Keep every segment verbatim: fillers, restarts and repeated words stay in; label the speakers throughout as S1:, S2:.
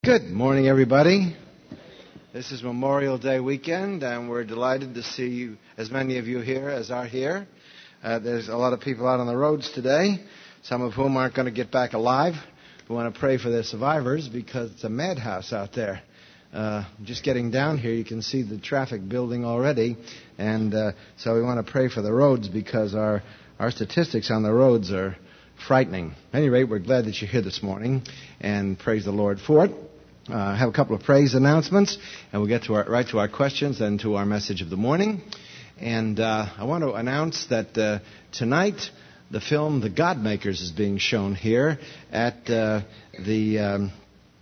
S1: Good morning, everybody. This is Memorial Day weekend, and we're delighted to see you, as many of you here as are here. Uh, there's a lot of people out on the roads today, some of whom aren't going to get back alive. We want to pray for their survivors because it's a madhouse out there. Uh, just getting down here, you can see the traffic building already, and uh, so we want to pray for the roads because our, our statistics on the roads are frightening. At any rate, we're glad that you're here this morning, and praise the Lord for it. Uh, I have a couple of praise announcements, and we'll get to our, right to our questions and to our message of the morning. And uh, I want to announce that uh, tonight the film The Godmakers is being shown here at uh, the um,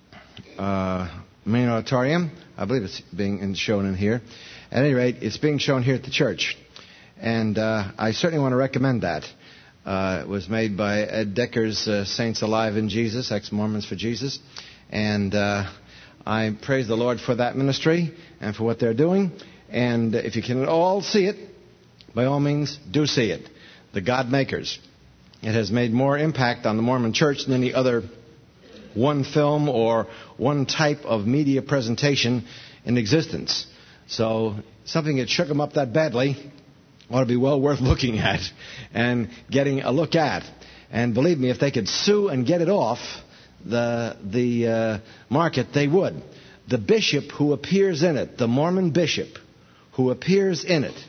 S1: uh, main auditorium. I believe it's being shown in here. At any rate, it's being shown here at the church. And uh, I certainly want to recommend that. Uh, it was made by Ed Decker's uh, Saints Alive in Jesus, Ex-Mormons for Jesus. And uh, I praise the Lord for that ministry and for what they're doing. And if you can all see it, by all means, do see it. The Godmakers. It has made more impact on the Mormon Church than any other one film or one type of media presentation in existence. So something that shook them up that badly ought to be well worth looking at and getting a look at. And believe me, if they could sue and get it off the the uh, market, they would. The bishop who appears in it, the Mormon bishop who appears in it,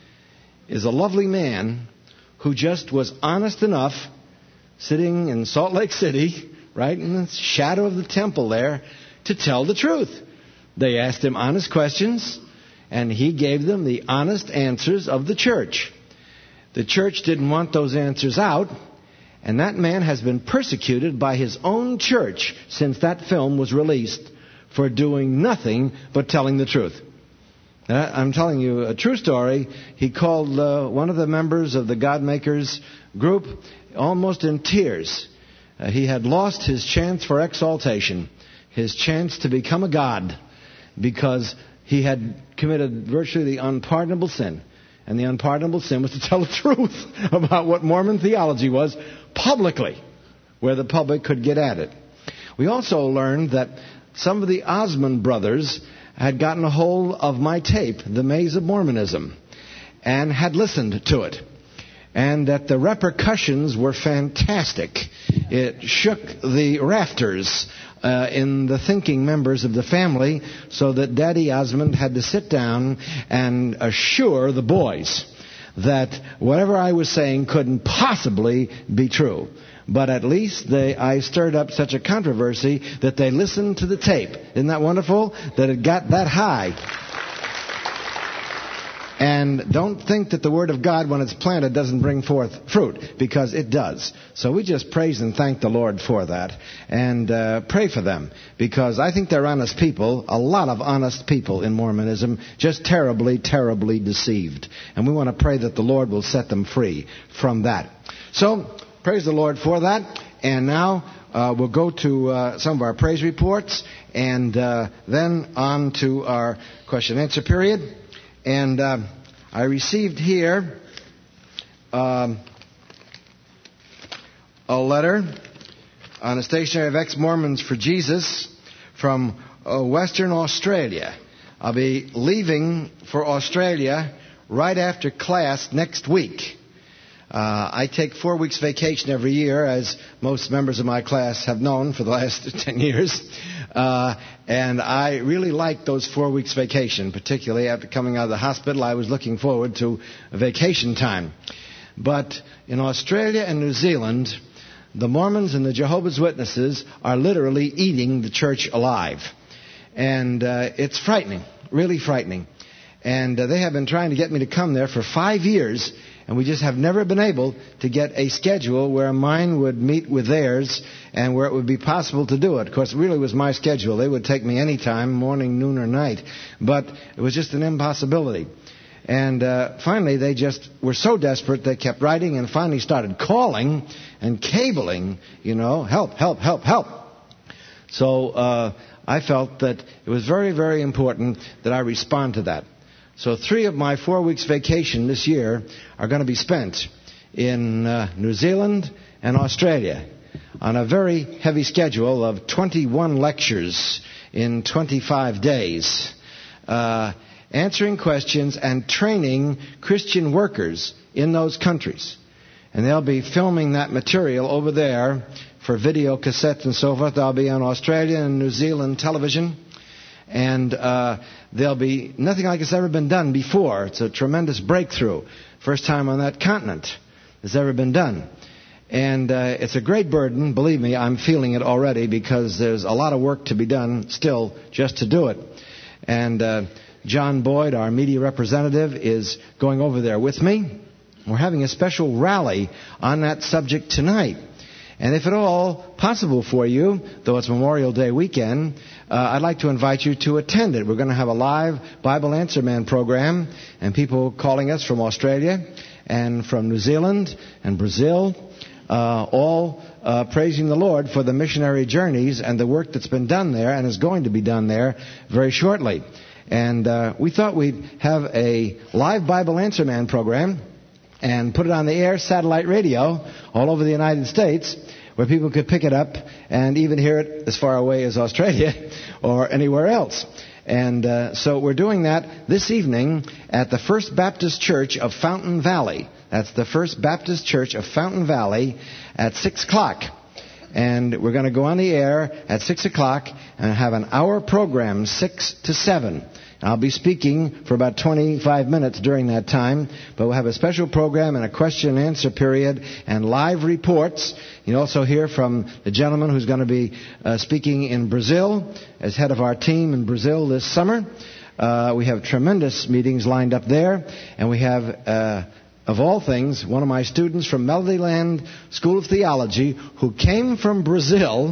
S1: is a lovely man who just was honest enough, sitting in Salt Lake City, right in the shadow of the temple there, to tell the truth. They asked him honest questions, and he gave them the honest answers of the church. The church didn't want those answers out, and that man has been persecuted by his own church since that film was released for doing nothing but telling the truth. Uh, I'm telling you a true story. He called uh, one of the members of the Godmakers group almost in tears. Uh, he had lost his chance for exaltation, his chance to become a god, because he had committed virtually the unpardonable sin. And the unpardonable sin was to tell the truth about what Mormon theology was publicly, where the public could get at it. We also learned that some of the Osmond brothers had gotten a hold of my tape, The Maze of Mormonism, and had listened to it. And that the repercussions were fantastic. It shook the rafters uh, in the thinking members of the family, so that Daddy Osmond had to sit down and assure the boys that whatever I was saying couldn't possibly be true. But at least they, I stirred up such a controversy that they listened to the tape. Isn't that wonderful? That it got that high. And don't think that the Word of God, when it's planted, doesn't bring forth fruit, because it does. So we just praise and thank the Lord for that, and uh, pray for them, because I think they're honest people, a lot of honest people in Mormonism, just terribly, terribly deceived. And we want to pray that the Lord will set them free from that. So, praise the Lord for that. And now uh, we'll go to uh, some of our praise reports, and uh, then on to our question and answer period. And uh, I received here um, a letter on a stationery of Ex-Mormons for Jesus from uh, Western Australia. I'll be leaving for Australia right after class next week. Uh, I take four weeks vacation every year, as most members of my class have known for the last ten years. Uh, and I really like those four weeks vacation, particularly after coming out of the hospital. I was looking forward to vacation time. But in Australia and New Zealand, the Mormons and the Jehovah's Witnesses are literally eating the church alive. And uh, it's frightening, really frightening. And uh, they have been trying to get me to come there for five years, and we just have never been able to get a schedule where mine would meet with theirs and where it would be possible to do it. Of course, it really was my schedule. They would take me any time, morning, noon, or night. But it was just an impossibility. And uh, finally, they just were so desperate, they kept writing and finally started calling and cabling, you know, help, help, help, help. So uh, I felt that it was very, very important that I respond to that. So three of my four weeks vacation this year are going to be spent in uh, New Zealand and Australia. on a very heavy schedule of twenty-one lectures in twenty-five days, uh, answering questions and training Christian workers in those countries. And they'll be filming that material over there for video cassettes and so forth. They'll be on Australia and New Zealand television. And uh, there'll be nothing like it's ever been done before. It's a tremendous breakthrough. First time on that continent it's ever been done. And uh, it's a great burden. Believe me, I'm feeling it already because there's a lot of work to be done still just to do it. And uh, John Boyd, our media representative, is going over there with me. We're having a special rally on that subject tonight. And if at all possible for you, though it's Memorial Day weekend, uh, I'd like to invite you to attend it. We're going to have a live Bible Answer Man program, and people calling us from Australia and from New Zealand and Brazil, uh, all uh, praising the Lord for the missionary journeys and the work that's been done there and is going to be done there very shortly. And uh, we thought we'd have a live Bible Answer Man program and put it on the air, satellite radio, all over the United States, where people could pick it up and even hear it as far away as Australia or anywhere else. And uh, so we're doing that this evening at the First Baptist Church of Fountain Valley. That's the First Baptist Church of Fountain Valley at six o'clock. And we're going to go on the air at six o'clock and have an hour program, six to seven. I'll be speaking for about twenty-five minutes during that time, but we'll have a special program and a question and answer period and live reports. You'll also hear from the gentleman who's going to be uh, speaking in Brazil as head of our team in Brazil this summer. Uh, we have tremendous meetings lined up there, and we have, uh, of all things, one of my students from Melodyland School of Theology who came from Brazil,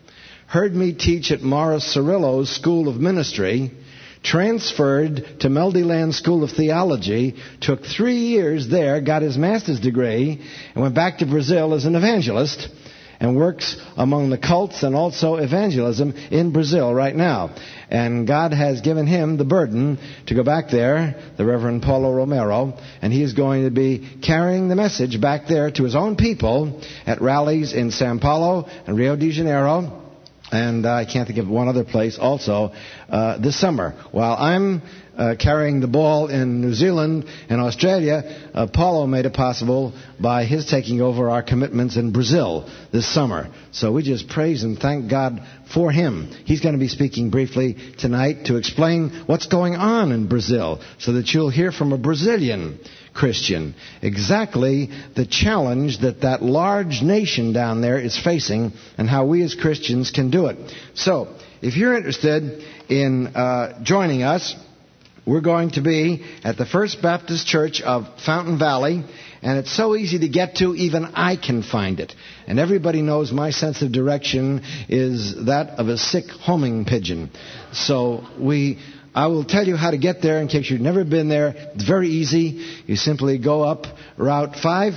S1: heard me teach at Morris Cirillo's School of Ministry, transferred to Melodyland School of Theology, took three years there, got his master's degree, and went back to Brazil as an evangelist, and works among the cults and also evangelism in Brazil right now. And God has given him the burden to go back there, the Reverend Paulo Romero, and he is going to be carrying the message back there to his own people at rallies in Sao Paulo and Rio de Janeiro. And uh, I can't think of one other place also uh, this summer. While I'm uh, carrying the ball in New Zealand and Australia, uh, Paulo made it possible by his taking over our commitments in Brazil this summer. So we just praise and thank God for him. He's going to be speaking briefly tonight to explain what's going on in Brazil so that you'll hear from a Brazilian Christian exactly the challenge that that large nation down there is facing and how we as Christians can do it. So, if you're interested in uh, joining us, we're going to be at the First Baptist Church of Fountain Valley, and it's so easy to get to, even I can find it. And everybody knows my sense of direction is that of a sick homing pigeon. So we... I will tell you how to get there in case you've never been there. It's very easy. You simply go up Route five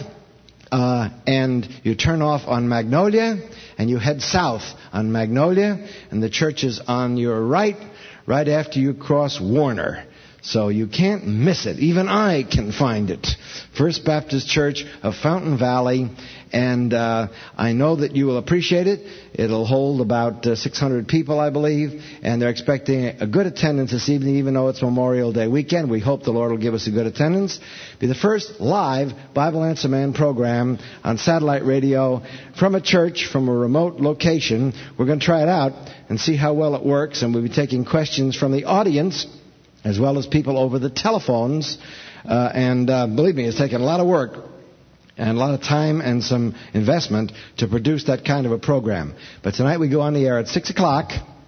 S1: uh, and you turn off on Magnolia and you head south on Magnolia, and the church is on your right, right after you cross Warner. So you can't miss it. Even I can find it. First Baptist Church of Fountain Valley. And uh, I know that you will appreciate it. It'll hold about uh, six hundred people, I believe. And they're expecting a good attendance this evening, even though it's Memorial Day weekend. We hope the Lord will give us a good attendance. It'll be the first live Bible Answer Man program on satellite radio from a church, from a remote location. We're going to try it out and see how well it works. And we'll be taking questions from the audience as well as people over the telephones. Uh, and uh, believe me, it's taken a lot of work and a lot of time and some investment to produce that kind of a program. But tonight we go on the air at six o'clock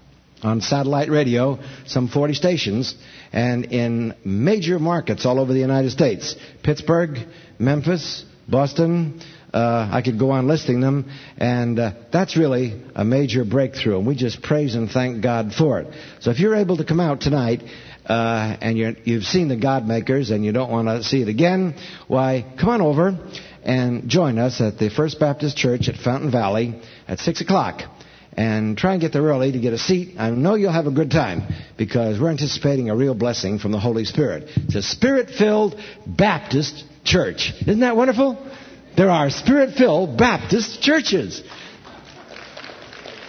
S1: on satellite radio, some forty stations, and in major markets all over the United States. Pittsburgh, Memphis, Boston, uh, I could go on listing them, and uh, that's really a major breakthrough, and we just praise and thank God for it. So if you're able to come out tonight, uh, and you're, you've seen the God Makers and you don't want to see it again, why, come on over and join us at the First Baptist Church at Fountain Valley at six o'clock. And try and get there early to get a seat. I know you'll have a good time because we're anticipating a real blessing from the Holy Spirit. It's a Spirit-filled Baptist church. Isn't that wonderful? There are Spirit-filled Baptist churches.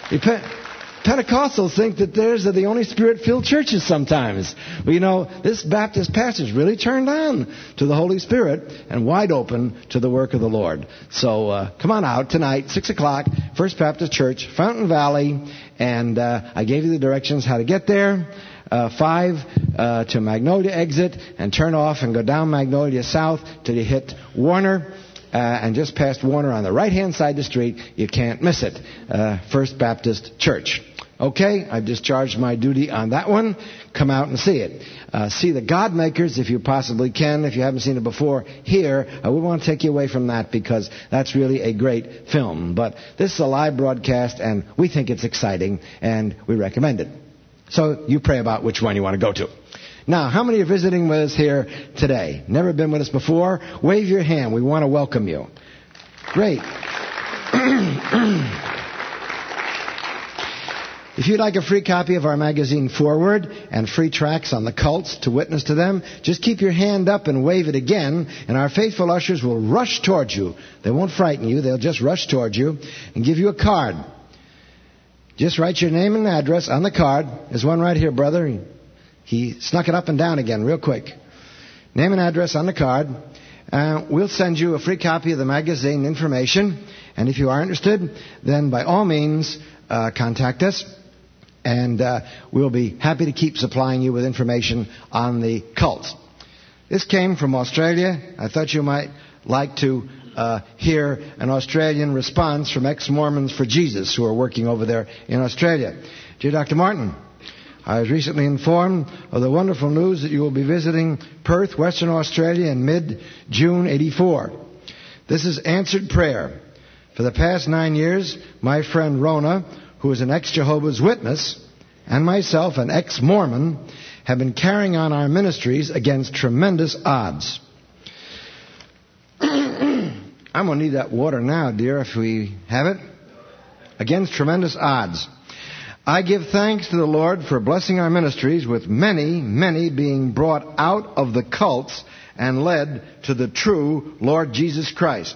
S1: You pe- Pentecostals think that theirs are the only Spirit-filled churches sometimes. Well, you know, this Baptist pastor's really turned on to the Holy Spirit and wide open to the work of the Lord. So uh, come on out tonight, six o'clock, First Baptist Church, Fountain Valley, and uh, I gave you the directions how to get there. Uh, five uh, to Magnolia exit and turn off and go down Magnolia South till you hit Warner. Uh, and just past Warner on the right-hand side of the street, you can't miss it. Uh, First Baptist Church. Okay, I've discharged my duty on that one. Come out and see it. Uh, see the God Makers if you possibly can. If you haven't seen it before here, I would want to take you away from that because that's really a great film. But this is a live broadcast, and we think it's exciting, and we recommend it. So you pray about which one you want to go to. Now, how many are visiting with us here today? Never been with us before? Wave your hand. We want to welcome you. Great. If you'd like a free copy of our magazine Forward and free tracts on the cults to witness to them, just keep your hand up and wave it again, and our faithful ushers will rush towards you. They won't frighten you. They'll just rush towards you and give you a card. Just write your name and address on the card. There's one right here, brother. He snuck it up and down again real quick. Name and address on the card. Uh, we'll send you a free copy of the magazine information. And if you are interested, then by all means, uh, contact us. And uh, we'll be happy to keep supplying you with information on the cults. This came from Australia. I thought you might like to uh, hear an Australian response from ex-Mormons for Jesus who are working over there in Australia. Dear Doctor Martin, I was recently informed of the wonderful news that you will be visiting Perth, Western Australia in mid-June eighty-four. This is answered prayer. For the past nine years, my friend Rona, who is an ex-Jehovah's Witness, and myself, an ex-Mormon, have been carrying on our ministries against tremendous odds. I'm going to need that water now, dear, if we have it. Against tremendous odds. I give thanks to the Lord for blessing our ministries with many, many being brought out of the cults and led to the true Lord Jesus Christ.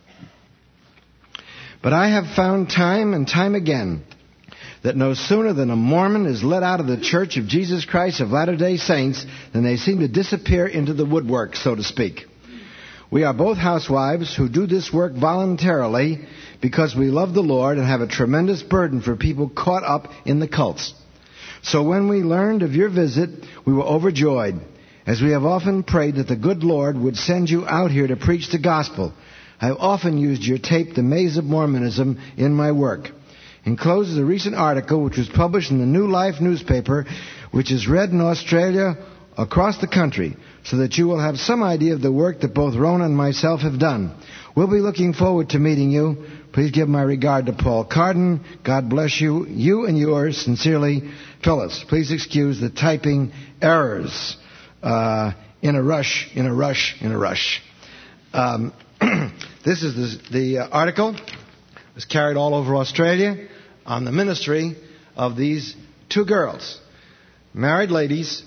S1: But I have found time and time again that no sooner than a Mormon is let out of the Church of Jesus Christ of Latter-day Saints than they seem to disappear into the woodwork, so to speak. We are both housewives who do this work voluntarily because we love the Lord and have a tremendous burden for people caught up in the cults. So when we learned of your visit, we were overjoyed, as we have often prayed that the good Lord would send you out here to preach the gospel. I have often used your tape, The Maze of Mormonism, in my work. Enclosed is a recent article which was published in the New Life newspaper, which is read in Australia across the country, so that you will have some idea of the work that both Rona and myself have done. We'll be looking forward to meeting you. Please give my regard to Paul Carden. God bless you. You and yours, sincerely, Phyllis. Please excuse the typing errors. Uh, in a rush, in a rush, in a rush. Um, this is the, the uh, article. It was carried all over Australia on the ministry of these two girls. Married ladies,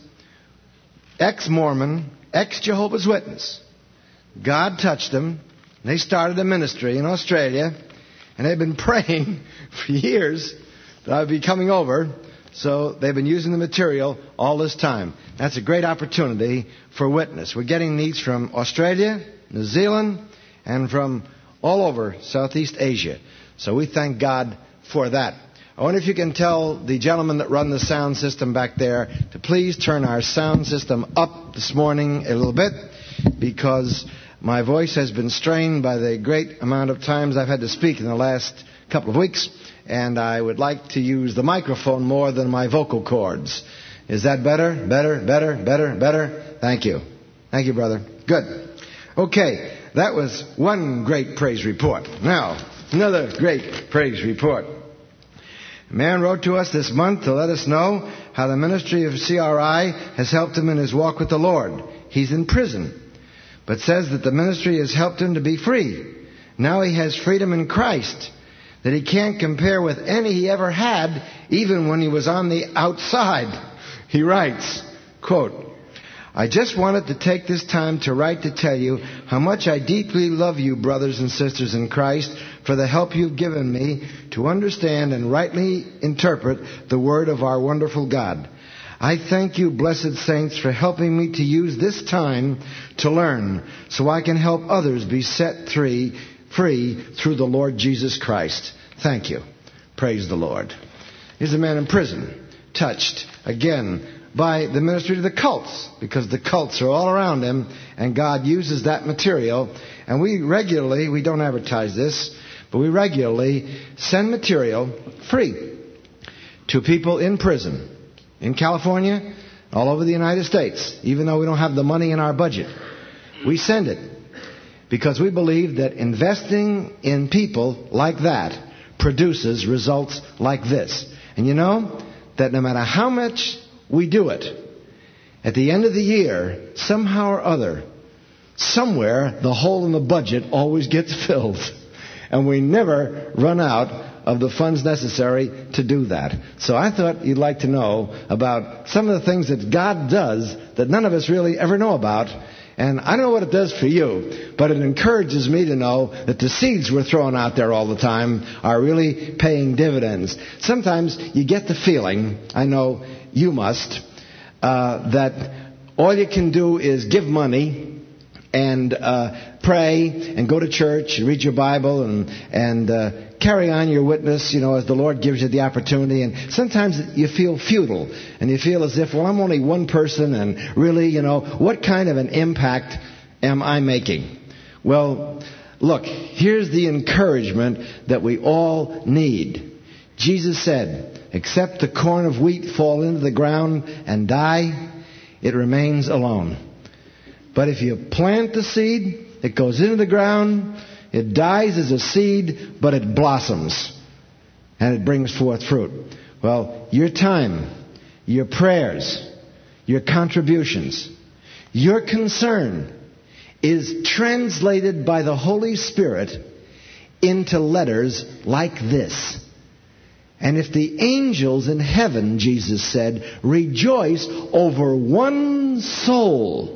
S1: ex-Mormon, ex-Jehovah's Witness. God touched them. They started a ministry in Australia, and they've been praying for years that I would be coming over, so they've been using the material all this time. That's a great opportunity for witness. We're getting these from Australia, New Zealand, and from all over Southeast Asia. So we thank God for that. I wonder if you can tell the gentlemen that run the sound system back there to please turn our sound system up this morning a little bit, because my voice has been strained by the great amount of times I've had to speak in the last couple of weeks, and I would like to use the microphone more than my vocal cords. Is that better? Better? Better? Better? Better? Thank you. Thank you, brother. Good. Okay, that was one great praise report. Now, another great praise report. A man wrote to us this month to let us know how the ministry of C R I has helped him in his walk with the Lord. He's in prison, but says that the ministry has helped him to be free. Now he has freedom in Christ that he can't compare with any he ever had, even when he was on the outside. He writes, quote, I just wanted to take this time to write to tell you how much I deeply love you, brothers and sisters in Christ, for the help you've given me to understand and rightly interpret the word of our wonderful God. I thank you, blessed saints, for helping me to use this time to learn so I can help others be set free, free through the Lord Jesus Christ. Thank you. Praise the Lord. Here's a man in prison, touched again by the ministry to the cults, because the cults are all around him, and God uses that material. And we regularly, we don't advertise this, but we regularly send material free to people in prison. In California, all over the United States, even though we don't have the money in our budget. We send it because we believe that investing in people like that produces results like this. And you know that no matter how much we do it, at the end of the year, somehow or other, somewhere the hole in the budget always gets filled. And we never run out of the funds necessary to do that. So I thought you'd like to know about some of the things that God does that none of us really ever know about. And I don't know what it does for you, but it encourages me to know that the seeds we're throwing out there all the time are really paying dividends. Sometimes you get the feeling, I know you must, uh, that all you can do is give money and uh, pray and go to church and read your Bible and and uh, carry on your witness, you know, as the Lord gives you the opportunity. And sometimes you feel futile and you feel as if, well, I'm only one person, and really, you know, what kind of an impact am I making? Well, look, here's the encouragement that we all need. Jesus said, except the corn of wheat fall into the ground and die, it remains alone. But if you plant the seed, it goes into the ground, it dies as a seed, but it blossoms and it brings forth fruit. Well, your time, your prayers, your contributions, your concern is translated by the Holy Spirit into letters like this. And if the angels in heaven, Jesus said, rejoice over one soul,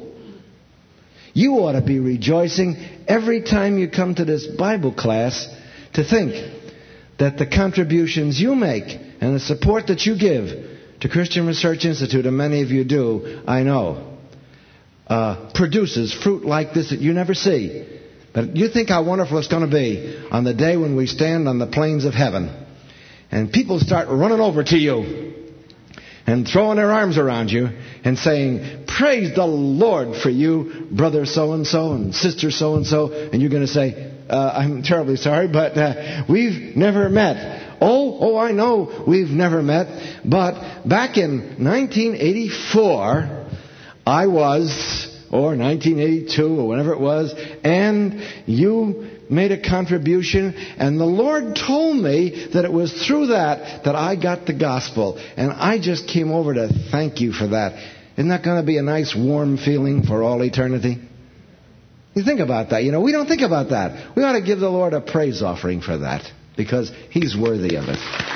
S1: you ought to be rejoicing every time you come to this Bible class to think that the contributions you make and the support that you give to Christian Research Institute, and many of you do, I know, uh, produces fruit like this that you never see. But you think how wonderful it's going to be on the day when we stand on the plains of heaven and people start running over to you and throwing their arms around you and saying, praise the Lord for you, brother so-and-so and sister so-and-so. And you're going to say, uh, I'm terribly sorry, but uh, we've never met. Oh, oh, I know we've never met. But back in nineteen eighty-four, I was, or nineteen eighty-two, or whenever it was, and you made a contribution, and the Lord told me that it was through that that I got the gospel. And I just came over to thank you for that. Isn't that going to be a nice warm feeling for all eternity? You think about that. You know, we don't think about that. We ought to give the Lord a praise offering for that, because He's worthy of it.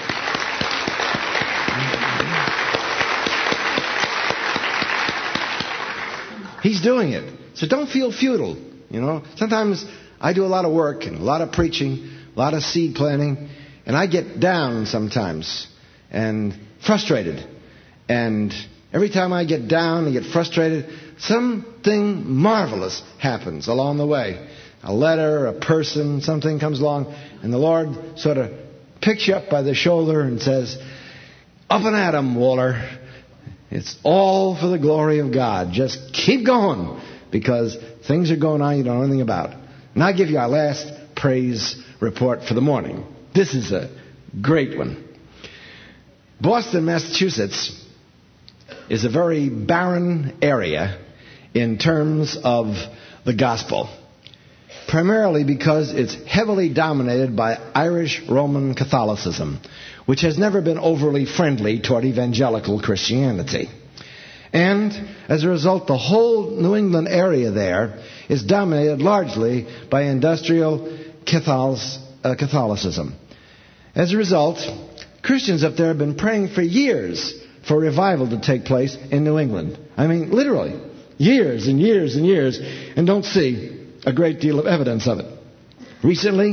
S1: He's doing it. So don't feel futile. You know, sometimes I do a lot of work and a lot of preaching, a lot of seed planting, and I get down sometimes and frustrated. And every time I get down and get frustrated, something marvelous happens along the way. A letter, a person, something comes along, and the Lord sort of picks you up by the shoulder and says, up and at 'em, Waller. It's all for the glory of God. Just keep going, because things are going on you don't know anything about. And I'll give you our last praise report for the morning. This is a great one. Boston, Massachusetts is a very barren area in terms of the gospel, primarily because it's heavily dominated by Irish Roman Catholicism, which has never been overly friendly toward evangelical Christianity. And as a result, the whole New England area there is dominated largely by industrial Catholicism. As a result, Christians up there have been praying for years for revival to take place in New England. I mean, literally, years and years and years, and don't see a great deal of evidence of it. Recently,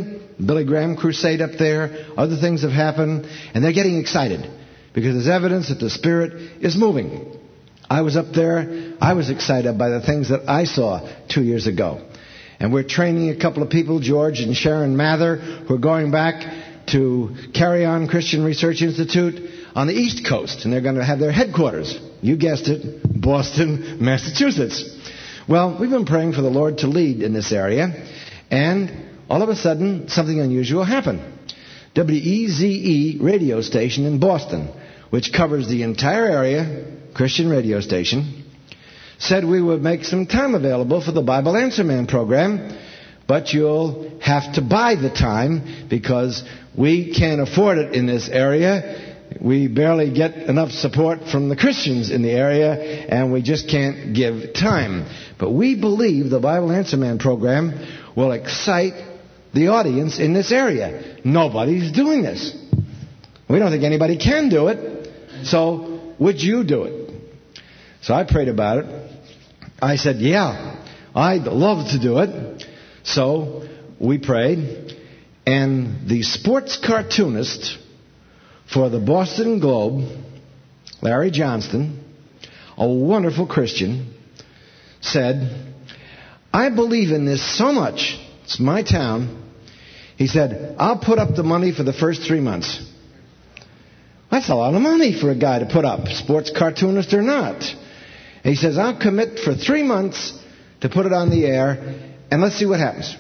S1: Billy Graham crusade up there. Other things have happened. And they're getting excited because there's evidence that the Spirit is moving. I was up there. I was excited by the things that I saw two years ago. And we're training a couple of people, George and Sharon Mather, who are going back to Carry On Christian Research Institute on the East Coast. And they're going to have their headquarters, you guessed it, Boston, Massachusetts. Well, we've been praying for the Lord to lead in this area. And all of a sudden, something unusual happened. W E Z E radio station in Boston, which covers the entire area, Christian radio station, said we would make some time available for the Bible Answer Man program, but you'll have to buy the time because we can't afford it in this area. We barely get enough support from the Christians in the area, and we just can't give time. But we believe the Bible Answer Man program will excite the audience in this area. Nobody's doing this. We don't think anybody can do it. So would you do it? So I prayed about it. I said, yeah, I'd love to do it. So we prayed. And the sports cartoonist for the Boston Globe, Larry Johnston, a wonderful Christian, said, I believe in this so much. It's my town. He said, I'll put up the money for the first three months. That's a lot of money for a guy to put up, sports cartoonist or not. And he says, I'll commit for three months to put it on the air, and let's see what happens.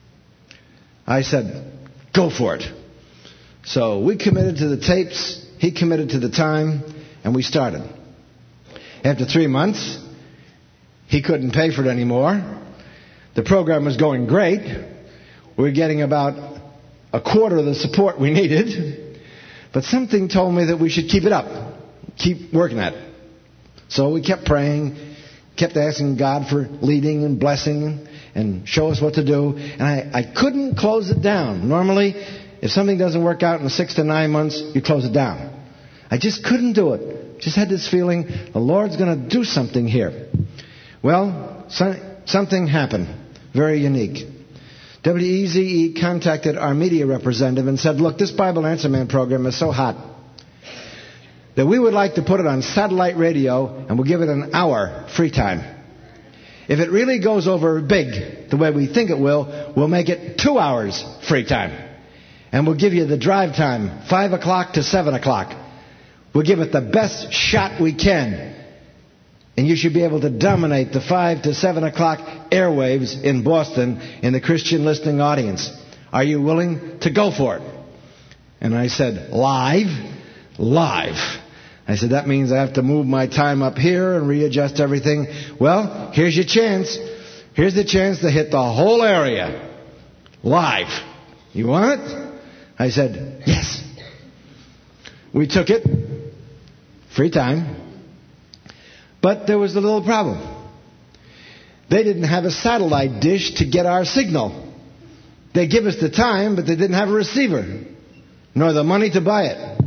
S1: I said, go for it. So we committed to the tapes, he committed to the time, and we started. After three months, he couldn't pay for it anymore. The program was going great. We were getting about a quarter of the support we needed. But something told me that we should keep it up, keep working at it. So we kept praying, kept asking God for leading and blessing and show us what to do. And I, I couldn't close it down. Normally, if something doesn't work out in six to nine months, you close it down. I just couldn't do it. Just had this feeling the Lord's going to do something here. Well, so, something happened. Very unique. W E Z E contacted our media representative and said, look, this Bible Answer Man program is so hot that we would like to put it on satellite radio and we'll give it an hour free time. If it really goes over big, the way we think it will, we'll make it two hours free time. And we'll give you the drive time, five o'clock to seven o'clock. We'll give it the best shot we can. And you should be able to dominate the five to seven o'clock airwaves in Boston in the Christian listening audience. Are you willing to go for it? And I said, live? Live. I said, that means I have to move my time up here and readjust everything. Well, here's your chance. Here's the chance to hit the whole area. Live. You want it? I said, yes. We took it. Free time. But there was a little problem. They didn't have a satellite dish to get our signal. They give us the time, but they didn't have a receiver, nor the money to buy it.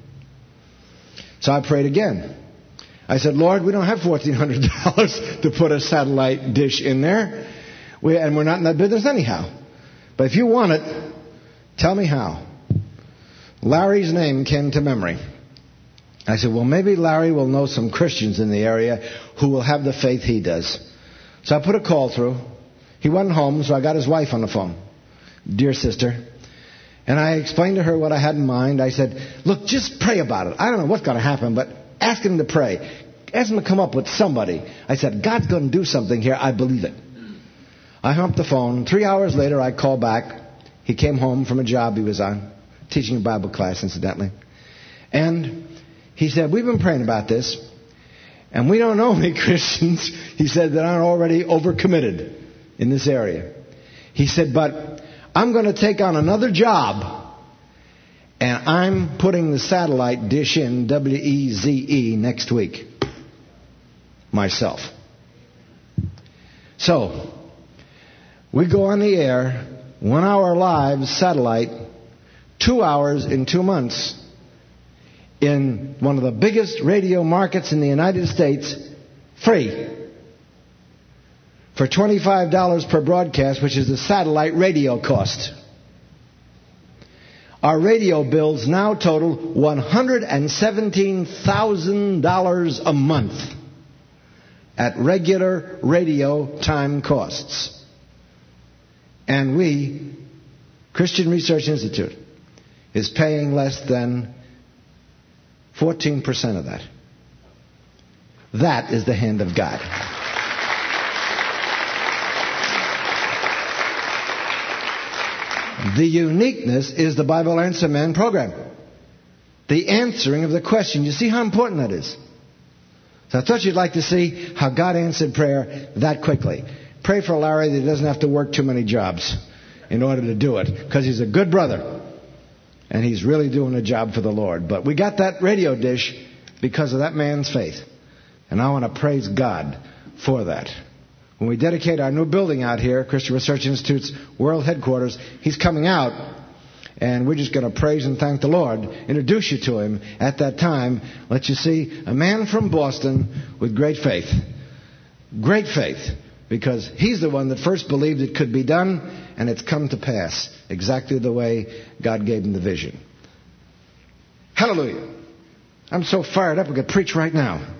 S1: So I prayed again. I said, Lord, we don't have fourteen hundred dollars to put a satellite dish in there. We, and we're not in that business anyhow. But if you want it, tell me how. Larry's name came to memory. I said, well, maybe Larry will know some Christians in the area who will have the faith he does. So I put a call through. He wasn't home, so I got his wife on the phone. Dear sister. And I explained to her what I had in mind. I said, look, just pray about it. I don't know what's going to happen, but ask him to pray. Ask him to come up with somebody. I said, God's going to do something here. I believe it. I hung up the phone. Three hours later, I called back. He came home from a job he was on, teaching a Bible class, incidentally. And he said, we've been praying about this, and we don't know any Christians, he said, that aren't already overcommitted in this area. He said, but I'm going to take on another job, and I'm putting the satellite dish in W E Z E next week. Myself. So, we go on the air, one hour live, satellite, two hours in two months, in one of the biggest radio markets in the United States, free. For twenty-five dollars per broadcast, which is the satellite radio cost. Our radio bills now total one hundred seventeen thousand dollars a month at regular radio time costs. And we, Christian Research Institute, is paying less than fourteen percent of that. That is the hand of God. The uniqueness is the Bible Answer Man program. The answering of the question. You see how important that is? So I thought you'd like to see how God answered prayer that quickly. Pray for Larry that he doesn't have to work too many jobs in order to do it, because he's a good brother and he's really doing a job for the Lord. But we got that radio dish because of that man's faith. And I want to praise God for that. When we dedicate our new building out here, Christian Research Institute's world headquarters, he's coming out, and we're just going to praise and thank the Lord, introduce you to him at that time, let you see a man from Boston with great faith. Great faith, because he's the one that first believed it could be done, and it's come to pass exactly the way God gave him the vision. Hallelujah. I'm so fired up I could preach right now.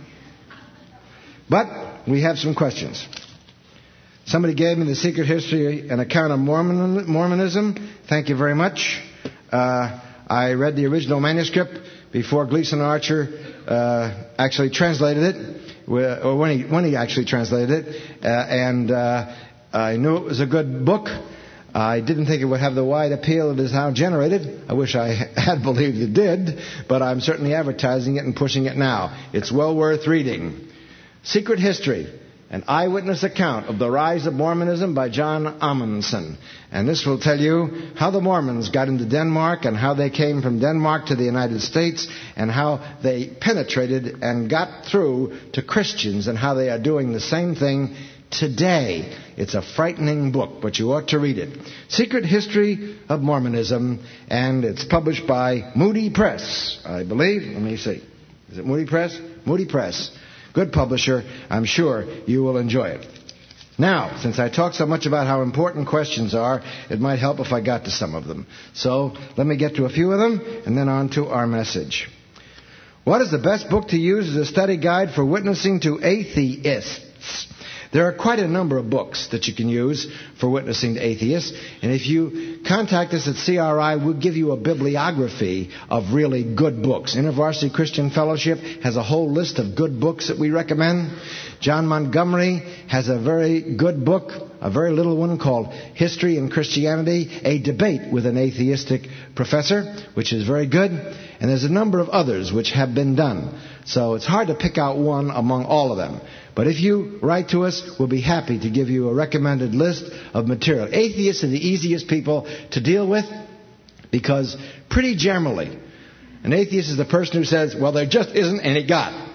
S1: But we have some questions. Somebody gave me the secret history and account of Mormon, Mormonism. Thank you very much. Uh, I read the original manuscript before Gleason Archer uh, actually translated it, or when he, when he actually translated it. Uh, and uh, I knew it was a good book. I didn't think it would have the wide appeal it is now generated. I wish I had believed it did, but I'm certainly advertising it and pushing it now. It's well worth reading. Secret History, an eyewitness account of the rise of Mormonism by John Amundsen. And this will tell you how the Mormons got into Denmark and how they came from Denmark to the United States and how they penetrated and got through to Christians and how they are doing the same thing today. It's a frightening book, but you ought to read it. Secret History of Mormonism, and it's published by Moody Press, I believe. Let me see. Is it Moody Press? Moody Press. Good publisher. I'm sure you will enjoy it. Now, since I talk so much about how important questions are, it might help if I got to some of them. So let me get to a few of them, and then on to our message. What is the best book to use as a study guide for witnessing to atheists? There are quite a number of books that you can use for witnessing to atheists. And if you contact us at C R I, we'll give you a bibliography of really good books. InterVarsity Christian Fellowship has a whole list of good books that we recommend. John Montgomery has a very good book, a very little one called History and Christianity, a debate with an atheistic professor, which is very good. And there's a number of others which have been done. So it's hard to pick out one among all of them. But if you write to us, we'll be happy to give you a recommended list of material. Atheists are the easiest people to deal with because pretty generally, an atheist is the person who says, well, there just isn't any God.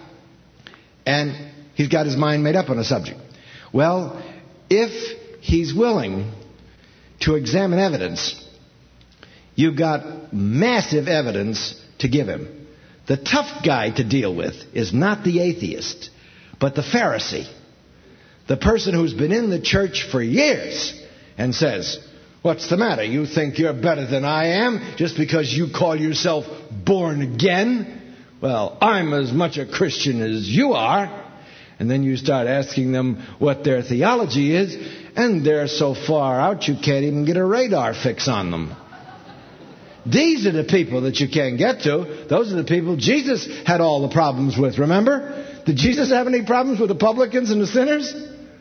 S1: And he's got his mind made up on a subject. Well, if he's willing to examine evidence, you've got massive evidence to give him. The tough guy to deal with is not the atheist, but the Pharisee, the person who's been in the church for years and says, what's the matter? You think you're better than I am just because you call yourself born again? Well, I'm as much a Christian as you are. And then you start asking them what their theology is, and they're so far out you can't even get a radar fix on them. These are the people that you can't get to. Those are the people Jesus had all the problems with, remember? Did Jesus have any problems with the publicans and the sinners?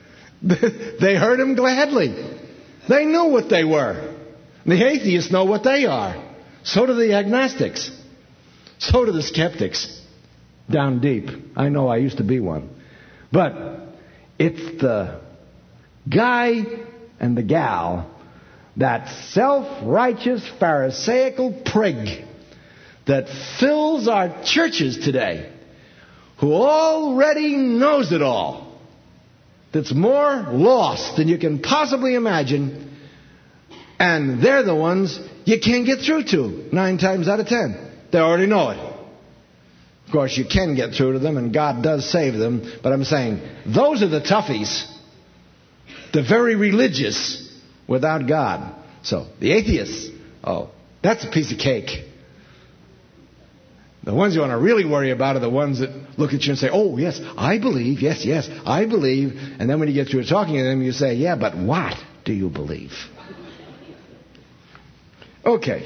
S1: They heard him gladly. They knew what they were. The atheists know what they are. So do the agnostics. So do the skeptics. Down deep. I know I used to be one. But it's the guy and the gal, that self-righteous pharisaical prig that fills our churches today, who already knows it all, that's more lost than you can possibly imagine, and they're the ones you can't get through to nine times out of ten. They already know it. Of course, you can get through to them, and God does save them, but I'm saying those are the toughies, the very religious without God. So, the atheists, oh, That's a piece of cake. The ones you want to really worry about are the ones that look at you and say, oh, yes, I believe, yes, yes, I believe. And then when you get through talking to them, you say, yeah, but what do you believe? Okay.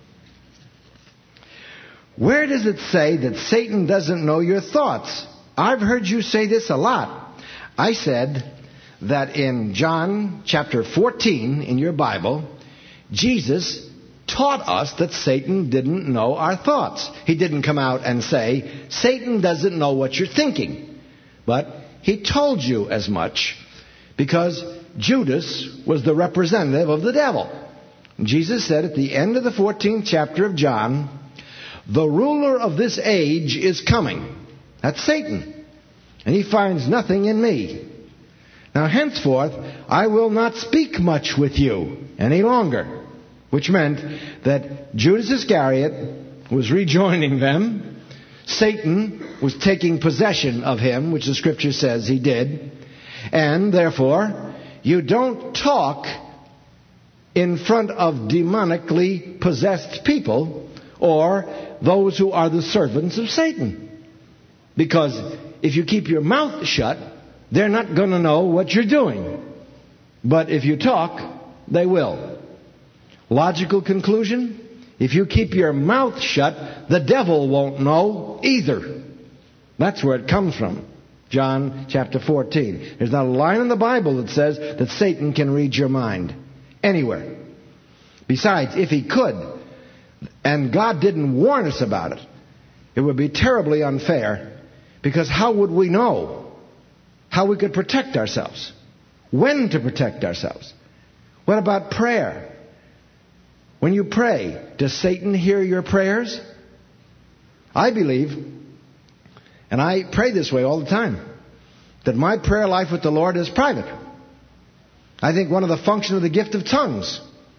S1: Where does it say that Satan doesn't know your thoughts? I've heard you say this a lot. I said that in John chapter fourteen in your Bible, Jesus taught us that Satan didn't know our thoughts. He didn't come out and say, Satan doesn't know what you're thinking. But he told you as much because Judas was the representative of the devil. Jesus said at the end of the fourteenth chapter of John, the ruler of this age is coming. That's Satan. And he finds nothing in me. Now henceforth, I will not speak much with you any longer. Which meant that Judas Iscariot was rejoining them. Satan was taking possession of him, which the scripture says he did. And therefore, you don't talk in front of demonically possessed people or those who are the servants of Satan. Because if you keep your mouth shut, they're not going to know what you're doing. But if you talk, they will. Logical conclusion? If you keep your mouth shut, the devil won't know either. That's where it comes from. John chapter fourteen. There's not a line in the Bible that says that Satan can read your mind. Anywhere. Besides, if he could, and God didn't warn us about it, it would be terribly unfair. Because how would we know how we could protect ourselves? When to protect ourselves? What about prayer? When you pray, does Satan hear your prayers? I believe, and I pray this way all the time, that my prayer life with the Lord is private. I think one of the functions of the gift of tongues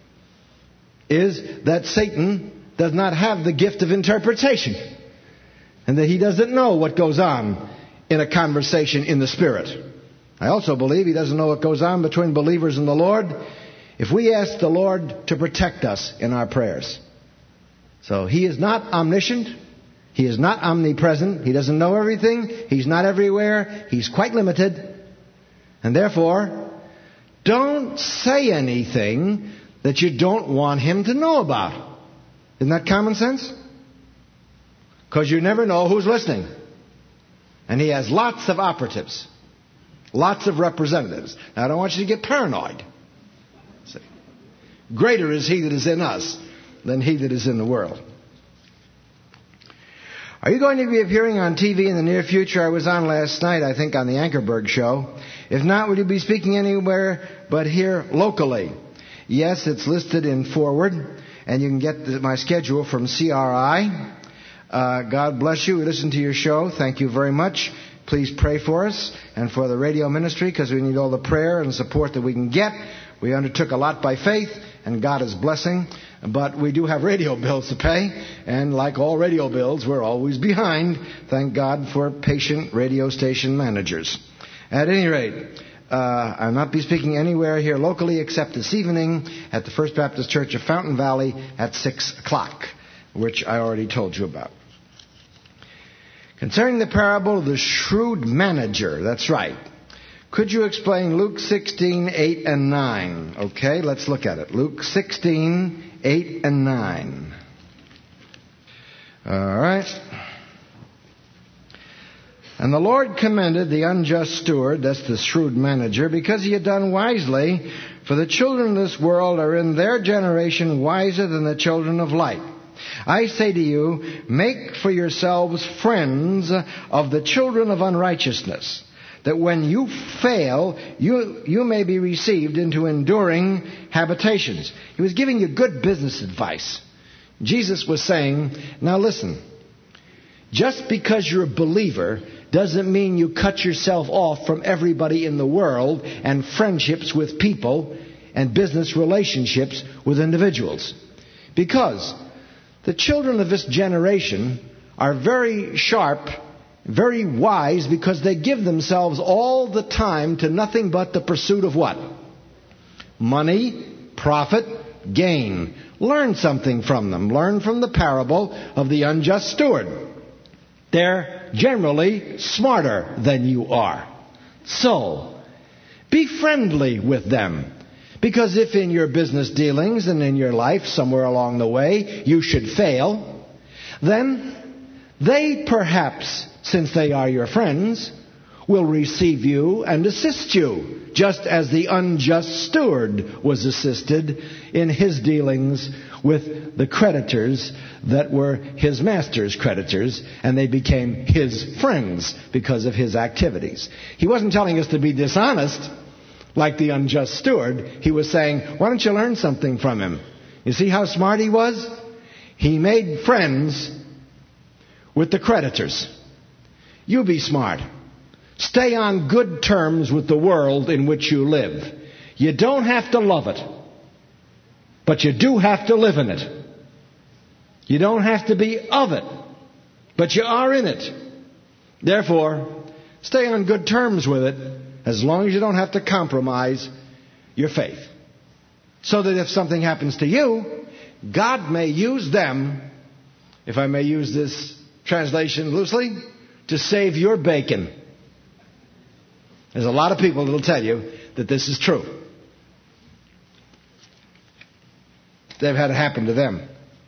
S1: is that Satan does not have the gift of interpretation, and that he doesn't know what goes on in a conversation in the Spirit. I also believe he doesn't know what goes on between believers and the Lord if we ask the Lord to protect us in our prayers. So he is not omniscient. He is not omnipresent. He doesn't know everything. He's not everywhere. He's quite limited. And therefore, don't say anything that you don't want him to know about. Isn't that common sense? Because you never know who's listening. And he has lots of operatives. Lots of representatives. Now, I don't want you to get paranoid. See. Greater is he that is in us than he that is in the world. Are you going to be appearing on T V in the near future? I was on last night, I think, on the Ankerberg show. If not, will you be speaking anywhere but here locally? Yes, it's listed in Forward, and you can get the, my schedule from C R I. Uh, God bless you. We listen to your show. Thank you very much. Please pray for us and for the radio ministry, because we need all the prayer and support that we can get. We undertook a lot by faith, and God is blessing. But we do have radio bills to pay, and like all radio bills, we're always behind. Thank God for patient radio station managers. At any rate, uh, I'll not be speaking anywhere here locally except this evening at the First Baptist Church of Fountain Valley at six o'clock, which I already told you about. Concerning the parable of the shrewd manager, that's right. Could you explain Luke sixteen, eight and nine? Okay, let's look at it. Luke sixteen, eight and nine. All right. And the Lord commended the unjust steward, that's the shrewd manager, because he had done wisely, for the children of this world are in their generation wiser than the children of light. I say to you, make for yourselves friends of the children of unrighteousness, that when you fail, you, you may be received into enduring habitations. He was giving you good business advice. Jesus was saying, now listen, just because you're a believer doesn't mean you cut yourself off from everybody in the world and friendships with people and business relationships with individuals. Because the children of this generation are very sharp, very wise, because they give themselves all the time to nothing but the pursuit of what? Money, profit, gain. Learn something from them. Learn from the parable of the unjust steward. They're generally smarter than you are. So, be friendly with them. Because if in your business dealings and in your life somewhere along the way you should fail, then they perhaps, since they are your friends, will receive you and assist you, just as the unjust steward was assisted in his dealings with the creditors that were his master's creditors, and they became his friends because of his activities. He wasn't telling us to be dishonest like the unjust steward. He was saying, why don't you learn something from him? You see how smart he was? He made friends with the creditors. You be smart. Stay on good terms with the world in which you live. You don't have to love it, but you do have to live in it. You don't have to be of it, but you are in it. Therefore, stay on good terms with it as long as you don't have to compromise your faith. So that if something happens to you, God may use them, if I may use this translation loosely, to save your bacon. There's a lot of people that will tell you that this is true. They've had it happen to them.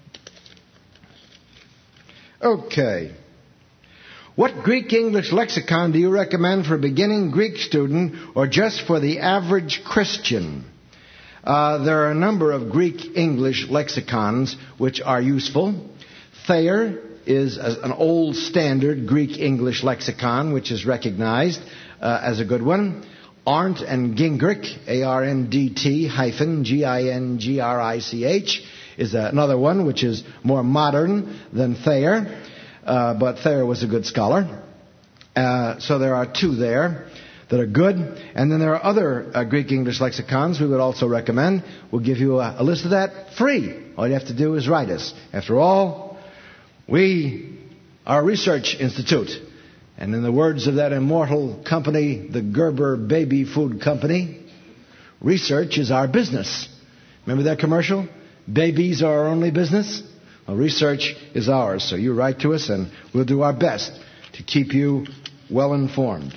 S1: Okay. What Greek-English lexicon do you recommend for a beginning Greek student or just for the average Christian? Uh, there are a number of Greek-English lexicons which are useful. Thayer is an old standard Greek-English lexicon which is recognized uh, as a good one. Arndt and Gingrich, A R N D T hyphen G I N G R I C H, is another one which is more modern than Thayer. Uh, but Thayer was a good scholar. Uh, so there are two there that are good. And then there are other uh, Greek-English lexicons we would also recommend. We'll give you a, a list of that free. All you have to do is write us. After all, we are a research institute. And in the words of that immortal company, the Gerber Baby Food Company, research is our business. Remember that commercial? Babies are our only business? Well, research is ours, so you write to us and we'll do our best to keep you well informed.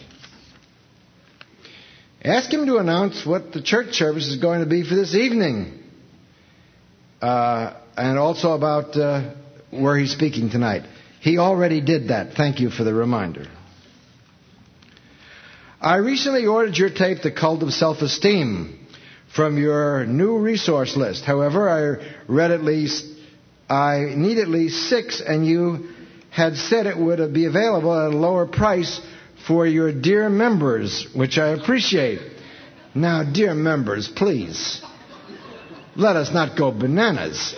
S1: Ask him to announce what the church service is going to be for this evening. Uh, and also about uh, where he's speaking tonight. He already did that. Thank you for the reminder. I recently ordered your tape, The Cult of Self-Esteem, from your new resource list. However, I read at least I need at least six, and you had said it would be available at a lower price for your dear members, which I appreciate. Now, dear members, please, let us not go bananas.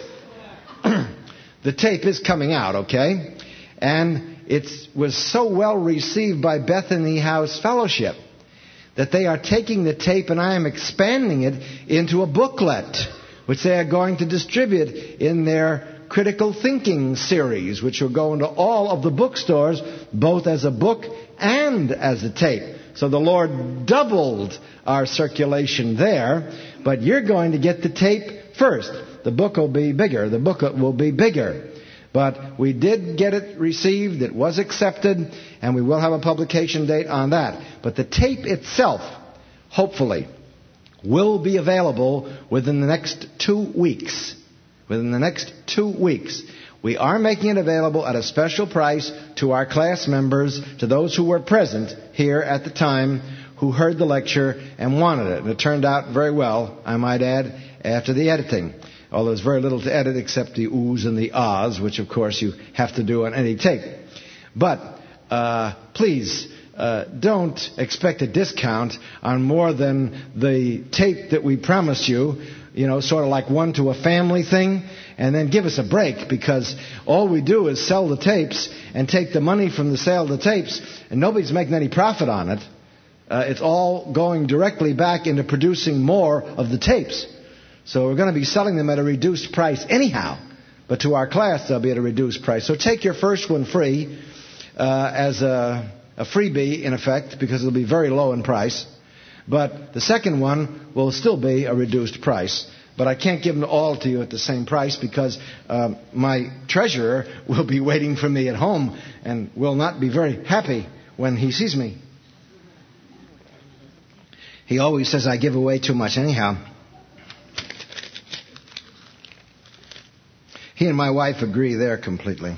S1: The tape is coming out, okay? And it was so well received by Bethany House Fellowship that they are taking the tape and I am expanding it into a booklet, which they are going to distribute in their Critical Thinking series, which will go into all of the bookstores, both as a book and as a tape. So the Lord doubled our circulation there, but you're going to get the tape first. The book will be bigger. The booklet will be bigger. But we did get it received. It was accepted, and we will have a publication date on that. But the tape itself, hopefully, will be available within the next two weeks. Within the next two weeks. We are making it available at a special price to our class members, to those who were present here at the time, who heard the lecture and wanted it. And it turned out very well, I might add, after the editing. Although there's very little to edit except the oohs and the ahs, which of course you have to do on any tape. But uh, please uh, don't expect a discount on more than the tape that we promised you. You know, sort of like one to a family thing, and then give us a break, because all we do is sell the tapes and take the money from the sale of the tapes, and nobody's making any profit on it. Uh, it's all going directly back into producing more of the tapes. So we're going to be selling them at a reduced price anyhow, but to our class they'll be at a reduced price. So take your first one free uh, as a, a freebie, in effect, because it'll be very low in price. But the second one will still be a reduced price. But I can't give them all to you at the same price because uh, my treasurer will be waiting for me at home and will not be very happy when he sees me. He always says I give away too much anyhow. He and my wife agree there completely.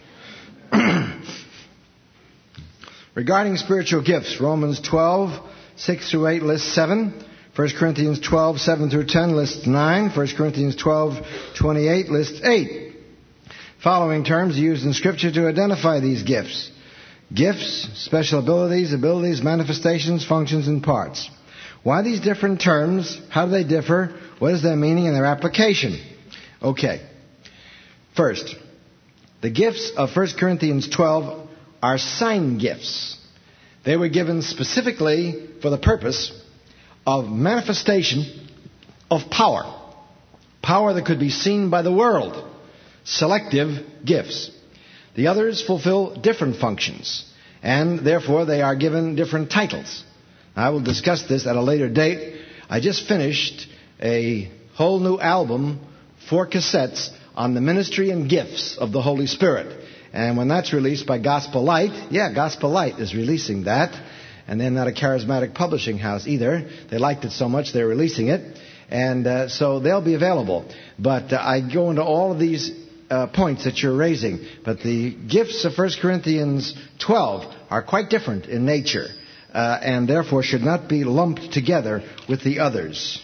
S1: Regarding spiritual gifts, Romans twelve, six through eight lists seven. First Corinthians twelve, seven through ten lists nine. First Corinthians twelve, twenty-eight lists eight. Following terms used in Scripture to identify these gifts. Gifts, special abilities, abilities, manifestations, functions, and parts. Why these different terms? How do they differ? What is their meaning and their application? Okay. First, the gifts of First Corinthians twelve are sign gifts. They were given specifically for the purpose of manifestation of power. Power that could be seen by the world. Selective gifts. The others fulfill different functions, and therefore they are given different titles. I will discuss this at a later date. I just finished a whole new album, four cassettes, on the ministry and gifts of the Holy Spirit. And when that's released by Gospel Light, yeah, Gospel Light is releasing that. And they're not a charismatic publishing house either. They liked it so much they're releasing it. And uh, so they'll be available. But uh, I go into all of these uh, points that you're raising. But the gifts of First Corinthians twelve are quite different in nature. Uh, and therefore should not be lumped together with the others.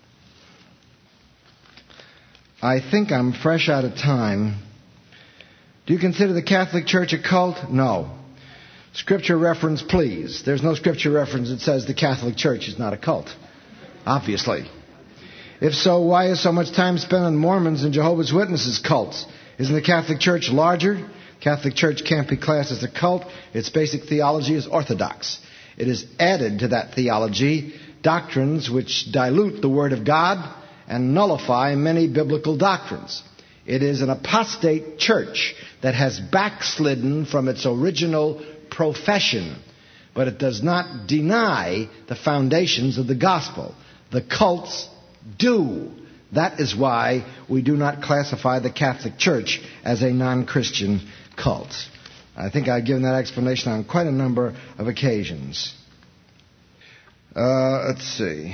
S1: I think I'm fresh out of time. Do you consider the Catholic Church a cult? No. Scripture reference, please. There's no scripture reference that says the Catholic Church is not a cult. Obviously. If so, why is so much time spent on Mormons and Jehovah's Witnesses cults? Isn't the Catholic Church larger? Catholic Church can't be classed as a cult. Its basic theology is orthodox. It is added to that theology doctrines which dilute the Word of God and nullify many biblical doctrines. It is an apostate church that has backslidden from its original profession, but it does not deny the foundations of the gospel. The cults do. That is why we do not classify the Catholic Church as a non-Christian cult. I think I've given that explanation on quite a number of occasions. Uh, let's see.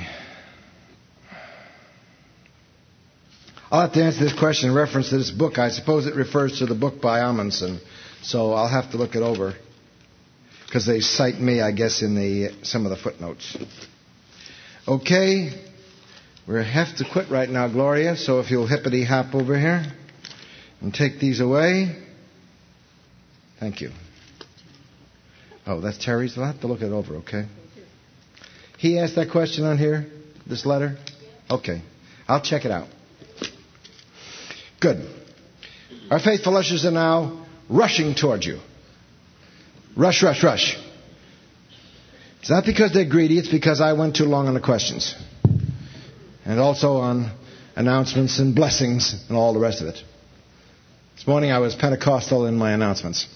S1: I'll have to answer this question in reference to this book. I suppose it refers to the book by Amundsen, so I'll have to look it over. Because they cite me, I guess, in the some of the footnotes. Okay. We have to quit right now, Gloria, so if you'll hippity-hop over here and take these away. Thank you. Oh, that's Terry's? I'll have to look it over, okay? He asked that question on here, this letter? Okay. I'll check it out. Good. Our faithful ushers are now rushing toward you. Rush, rush, rush. It's not because they're greedy. It's because I went too long on the questions. And also on announcements and blessings and all the rest of it. This morning I was Pentecostal in my announcements.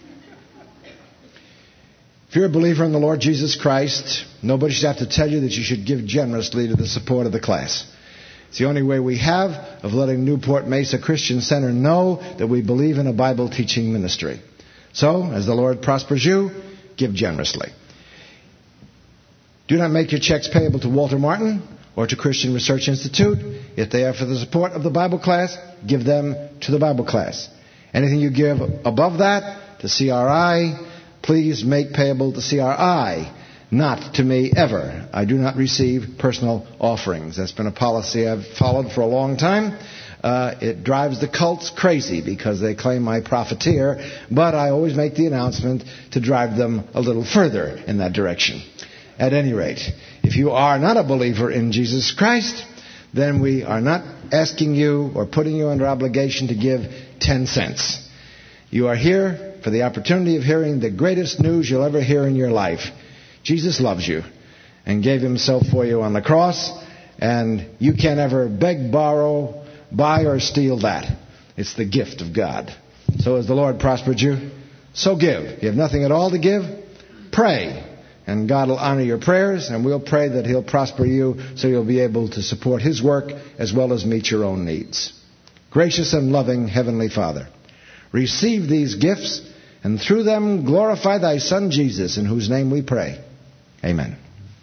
S1: If you're a believer in the Lord Jesus Christ, nobody should have to tell you that you should give generously to the support of the class. It's the only way we have of letting Newport Mesa Christian Center know that we believe in a Bible teaching ministry. So, as the Lord prospers you, give generously. Do not make your checks payable to Walter Martin or to Christian Research Institute. If they are for the support of the Bible class, give them to the Bible class. Anything you give above that to C R I, please make payable to C R I. Not to me ever. I do not receive personal offerings. That's been a policy I've followed for a long time. Uh, it drives the cults crazy because they claim I profiteer, but I always make the announcement to drive them a little further in that direction. At any rate, if you are not a believer in Jesus Christ, then we are not asking you or putting you under obligation to give ten cents. You are here for the opportunity of hearing the greatest news you'll ever hear in your life. Jesus loves you and gave himself for you on the cross, and you can't ever beg, borrow, buy, or steal that. It's the gift of God. So as the Lord prospered you, so give. You have nothing at all to give? Pray. And God will honor your prayers, and we'll pray that He'll prosper you so you'll be able to support His work as well as meet your own needs. Gracious and loving Heavenly Father, receive these gifts, and through them glorify Thy Son Jesus, in whose name we pray. Amen.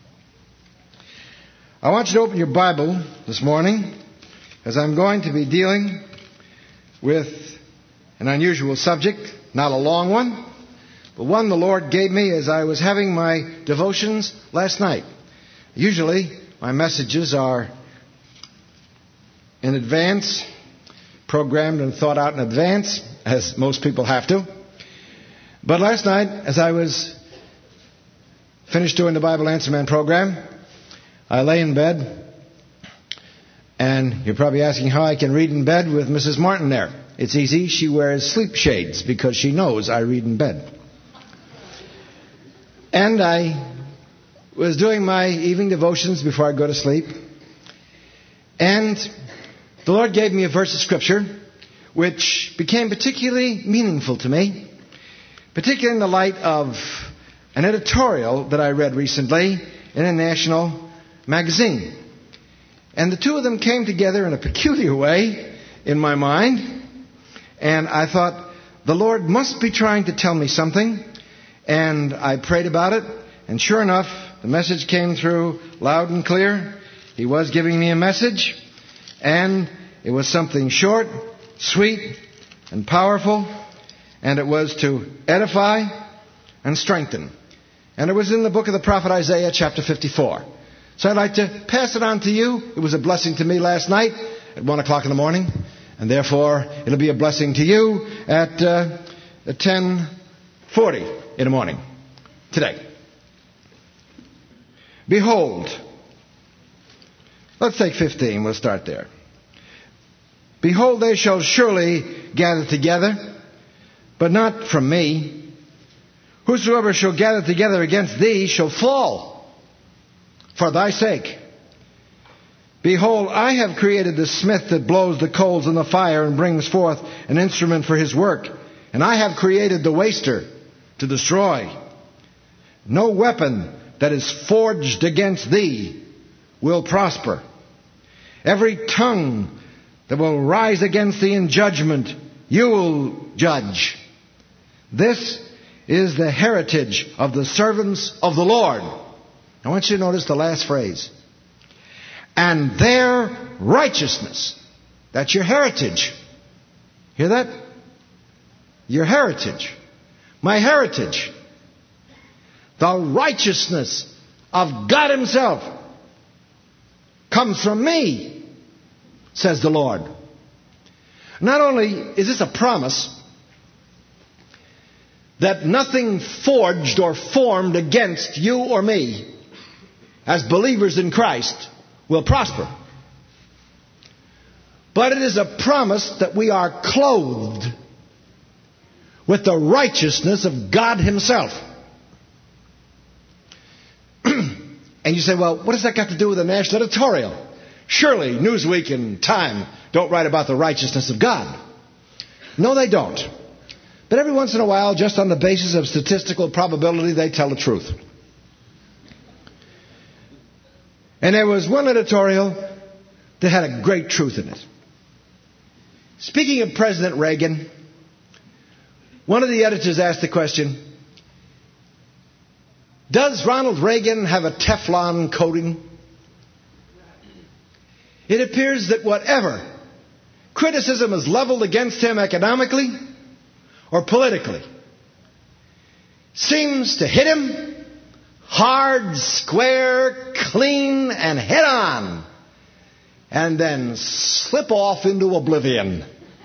S1: I want you to open your Bible this morning, as I'm going to be dealing with an unusual subject, not a long one, but one the Lord gave me as I was having my devotions last night. Usually, my messages are in advance, programmed and thought out in advance, as most people have to. But last night, as I was finished doing the Bible Answer Man program, I lay in bed, and you're probably asking how I can read in bed with Missus Martin there. It's easy. She wears sleep shades because she knows I read in bed. And I was doing my evening devotions before I go to sleep. And the Lord gave me a verse of Scripture which became particularly meaningful to me, particularly in the light of an editorial that I read recently in a national magazine. And the two of them came together in a peculiar way in my mind. And I thought, the Lord must be trying to tell me something. And I prayed about it, and sure enough, the message came through loud and clear. He was giving me a message, and it was something short, sweet, and powerful, and it was to edify and strengthen. And it was in the book of the prophet Isaiah, chapter fifty-four. So I'd like to pass it on to you. It was a blessing to me last night at one o'clock in the morning, and therefore it'll be a blessing to you at, uh, at ten forty. In the morning, today. Behold, let's take fifteen, we'll start there. Behold, they shall surely gather together, but not from me. Whosoever shall gather together against thee shall fall for thy sake. Behold, I have created the smith that blows the coals in the fire and brings forth an instrument for his work. And I have created the waster to destroy. No weapon that is forged against thee will prosper. Every tongue that will rise against thee in judgment, you will judge. This is the heritage of the servants of the Lord. I want you to notice the last phrase. And their righteousness. That's your heritage. Hear that? Your heritage. My heritage, the righteousness of God Himself, comes from me, says the Lord. Not only is this a promise that nothing forged or formed against you or me as believers in Christ will prosper, but it is a promise that we are clothed with the righteousness of God Himself. And you say, well, what has that got to do with a national editorial? Surely Newsweek and Time don't write about the righteousness of God. No, they don't. But every once in a while, just on the basis of statistical probability, they tell the truth. And there was one editorial that had a great truth in it. Speaking of President Reagan, one of the editors asked the question, does Ronald Reagan have a Teflon coating? It appears that whatever criticism is leveled against him economically or politically seems to hit him hard, square, clean, and head on, and then slip off into oblivion.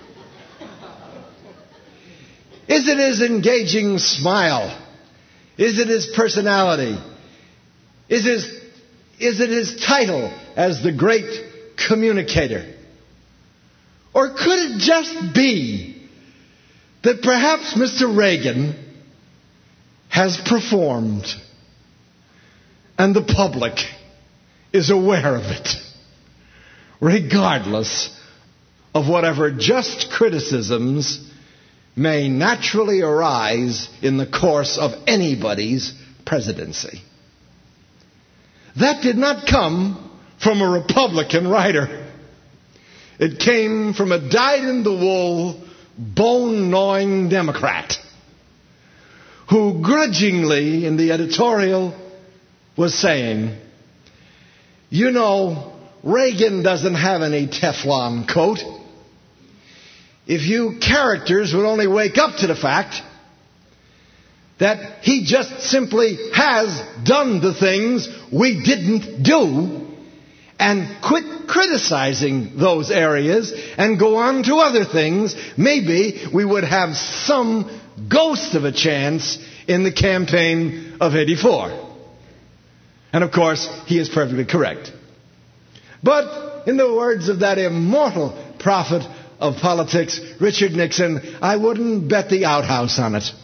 S1: Is it his engaging smile? Is it his personality? Is, his, is it his title as the great communicator? Or could it just be that perhaps Mister Reagan has performed and the public is aware of it, regardless of whatever just criticisms may naturally arise in the course of anybody's presidency. That did not come from a Republican writer. It came from a dyed-in-the-wool, bone-gnawing Democrat who grudgingly, in the editorial, was saying, you know, Reagan doesn't have any Teflon coat. If you characters would only wake up to the fact that he just simply has done the things we didn't do and quit criticizing those areas and go on to other things, maybe we would have some ghost of a chance in the campaign of eighty-four. And of course, he is perfectly correct. But in the words of that immortal prophet of politics, Richard Nixon, I wouldn't bet the outhouse on it.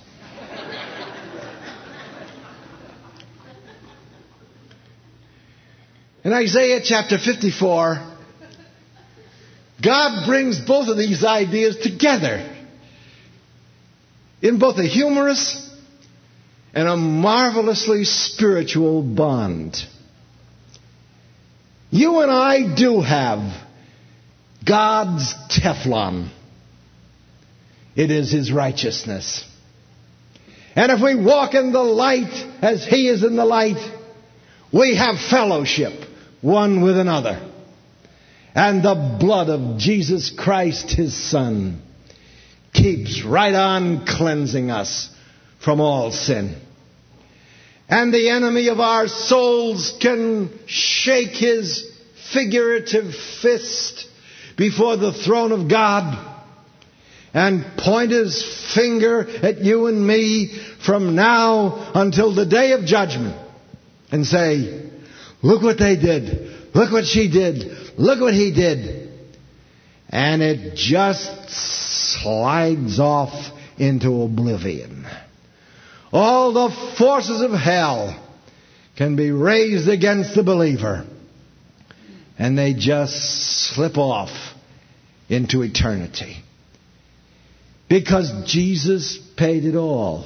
S1: In Isaiah chapter fifty-four, God brings both of these ideas together in both a humorous and a marvelously spiritual bond. You and I do have God's Teflon. It is His righteousness. And if we walk in the light as He is in the light, we have fellowship one with another. And the blood of Jesus Christ, His Son, keeps right on cleansing us from all sin. And the enemy of our souls can shake his figurative fist before the throne of God and point his finger at you and me from now until the day of judgment and say, look what they did, look what she did, look what he did. And it just slides off into oblivion. All the forces of hell can be raised against the believer, and they just slip off into eternity. Because Jesus paid it all.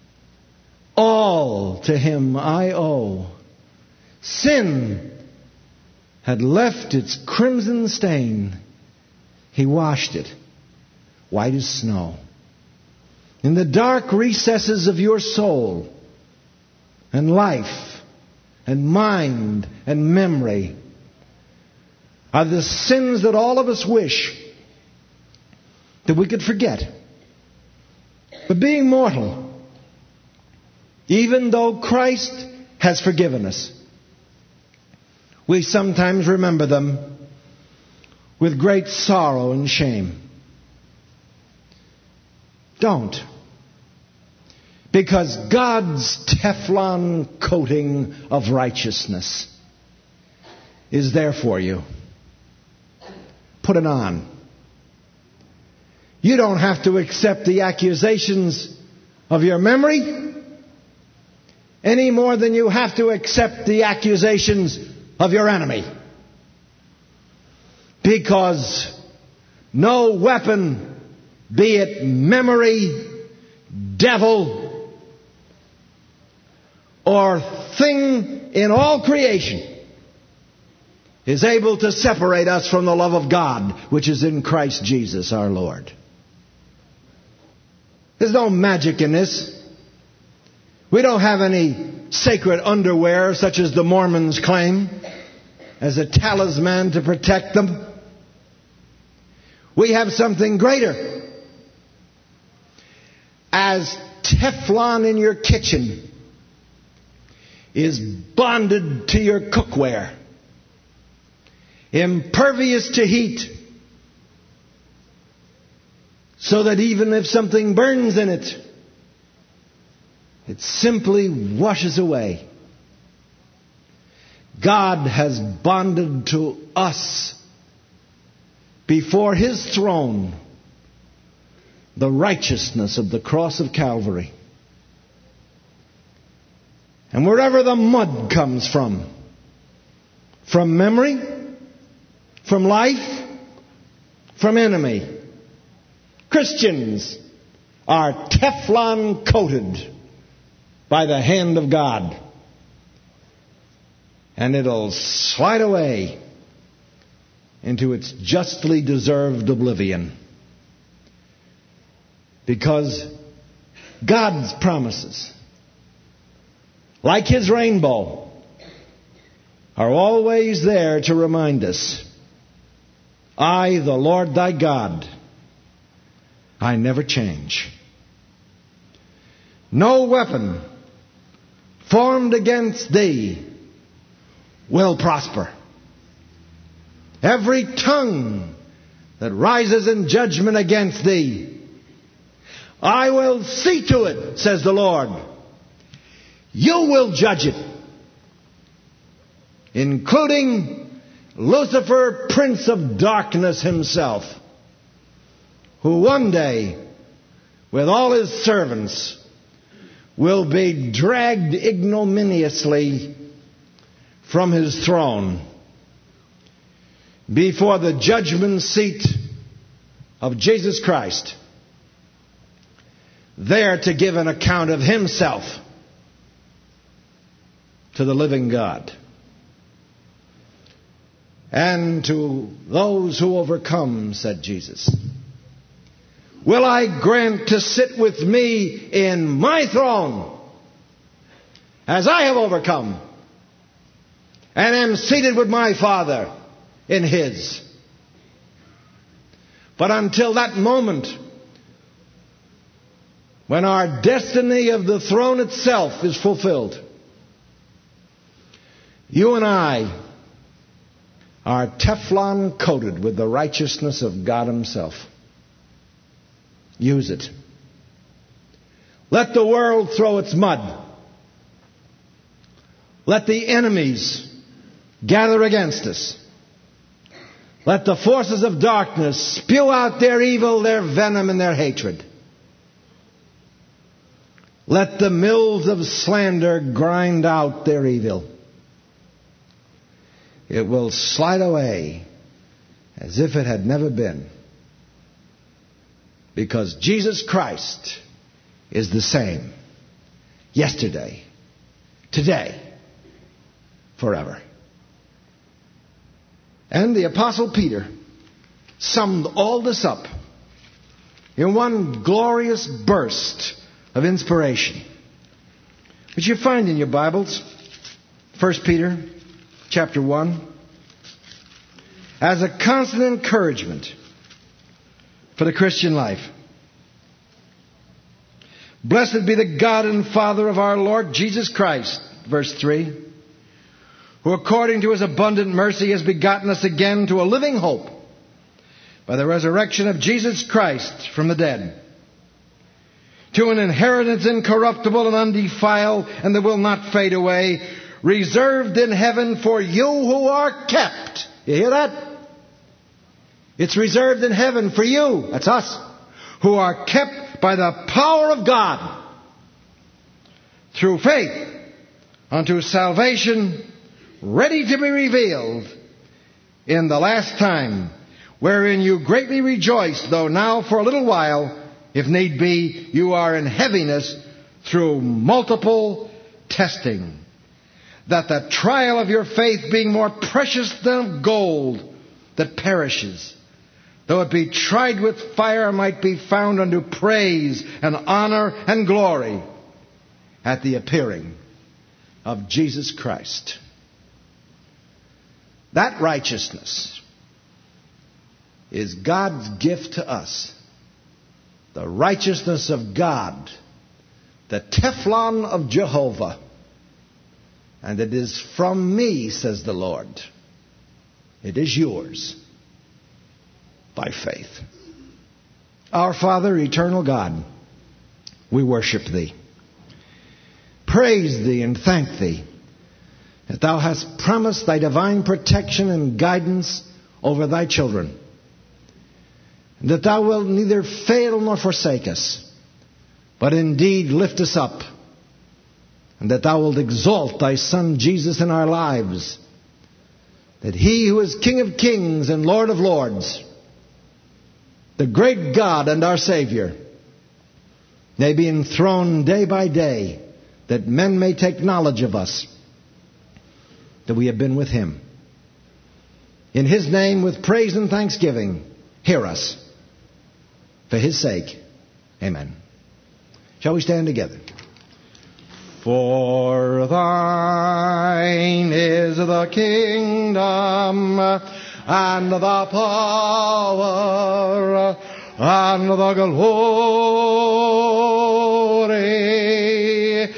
S1: All to Him I owe. Sin had left its crimson stain. He washed it white as snow. In the dark recesses of your soul and life and mind and memory are the sins that all of us wish that we could forget. But being mortal, even though Christ has forgiven us, we sometimes remember them with great sorrow and shame. Don't. Because God's Teflon coating of righteousness is there for you. Put it on. You don't have to accept the accusations of your memory any more than you have to accept the accusations of your enemy. Because no weapon, be it memory, devil, or thing in all creation, is able to separate us from the love of God, which is in Christ Jesus our Lord. There's no magic in this. We don't have any sacred underwear, such as the Mormons claim, as a talisman to protect them. We have something greater. As Teflon in your kitchen is bonded to your cookware, impervious to heat, so that even if something burns in it, it simply washes away. God has bonded to us before His throne the righteousness of the cross of Calvary. And wherever the mud comes from, from memory, from life, from enemy, Christians are Teflon coated by the hand of God. And it'll slide away into its justly deserved oblivion. Because God's promises, like His rainbow, are always there to remind us, I, the Lord thy God, I never change. No weapon formed against thee will prosper. Every tongue that rises in judgment against thee, I will see to it, says the Lord. You will judge it. Including Lucifer, Prince of Darkness himself, who one day, with all his servants, will be dragged ignominiously from his throne before the judgment seat of Jesus Christ, there to give an account of himself to the living God. And to those who overcome, said Jesus, will I grant to sit with me in my throne, as I have overcome, and am seated with my Father in His. But until that moment, when our destiny of the throne itself is fulfilled, you and I are Teflon coated with the righteousness of God Himself. Use it. Let the world throw its mud. Let the enemies gather against us. Let the forces of darkness spew out their evil, their venom, and their hatred. Let the mills of slander grind out their evil. It will slide away as if it had never been. Because Jesus Christ is the same yesterday, today, forever. And the Apostle Peter summed all this up in one glorious burst of inspiration, which you find in your Bibles, First Peter chapter one, as a constant encouragement for the Christian life. Blessed be the God and Father of our Lord Jesus Christ, verse three, who according to His abundant mercy has begotten us again to a living hope by the resurrection of Jesus Christ from the dead, to an inheritance incorruptible and undefiled and that will not fade away, reserved in heaven for you who are kept. You hear that? It's reserved in heaven for you. That's us. Who are kept by the power of God through faith unto salvation, ready to be revealed in the last time, wherein you greatly rejoice, though now for a little while, if need be, you are in heaviness through multiple testing, that the trial of your faith, being more precious than gold that perishes, though it be tried with fire, might be found unto praise and honor and glory at the appearing of Jesus Christ. That righteousness is God's gift to us. The righteousness of God, the Teflon of Jehovah. And it is from me, says the Lord. It is yours by faith. Our Father, eternal God, we worship Thee. Praise Thee and thank Thee that Thou hast promised Thy divine protection and guidance over Thy children, and that Thou wilt neither fail nor forsake us, but indeed lift us up, and that Thou wilt exalt Thy Son Jesus in our lives, that He who is King of kings and Lord of lords, the great God and our Savior, may be enthroned day by day, that men may take knowledge of us, that we have been with him. In his name, with praise and thanksgiving, hear us. For his sake, amen. Shall we stand together? For thine is the kingdom and the power and the glory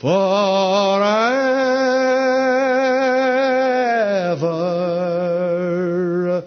S1: forever.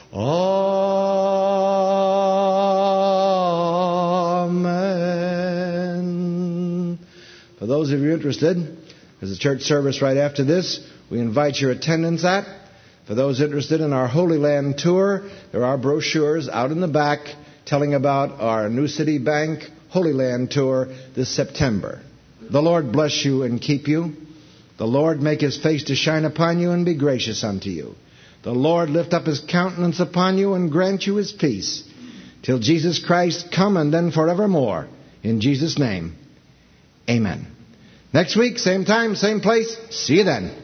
S1: Amen. For those of you interested, there's a church service right after this. We invite your attendance at. For those interested in our Holy Land tour, there are brochures out in the back telling about our New City Bank Holy Land tour this September. The Lord bless you and keep you. The Lord make his face to shine upon you and be gracious unto you. The Lord lift up his countenance upon you and grant you his peace. Till Jesus Christ come and then forevermore. In Jesus' name, amen. Next week, same time, same place. See you then.